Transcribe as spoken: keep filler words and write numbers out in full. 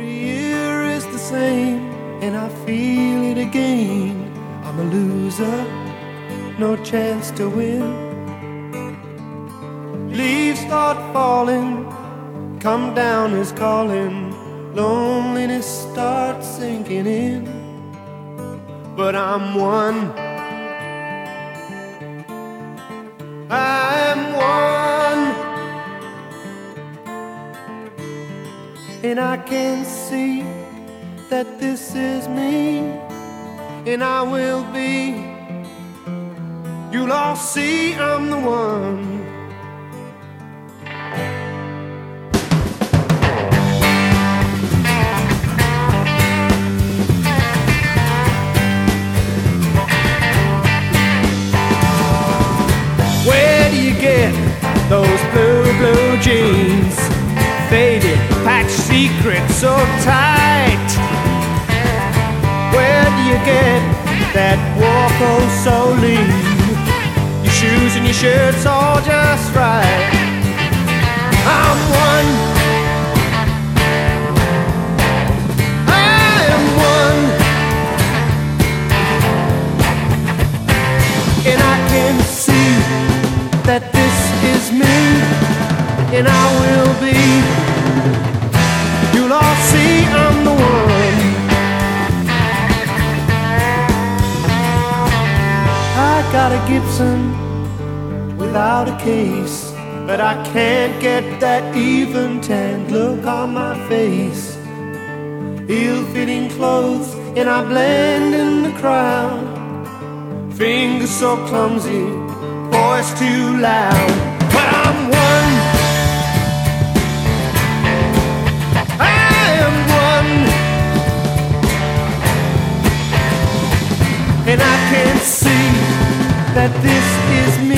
Every year is the same, and I feel it again. I'm a loser, no chance to win. Leaves start falling, come down is calling. Loneliness starts sinking in. But I'm one, I'm one, and I can see that this is me, and I will be. You'll all see I'm the one. Those blue, blue jeans, faded, patch secrets so tight. Where do you get that walk oh so lean? Your shoes and your shirt's all just right. I'm one, I am one, and I can see that this is me, and I will be. You'll all see I'm the one. I got a Gibson without a case, but I can't get that even tanned look on my face. Ill-fitting clothes, and I blend in the crowd. Fingers so clumsy, voice too loud. But I'm one, I am one, and I can see that this is me.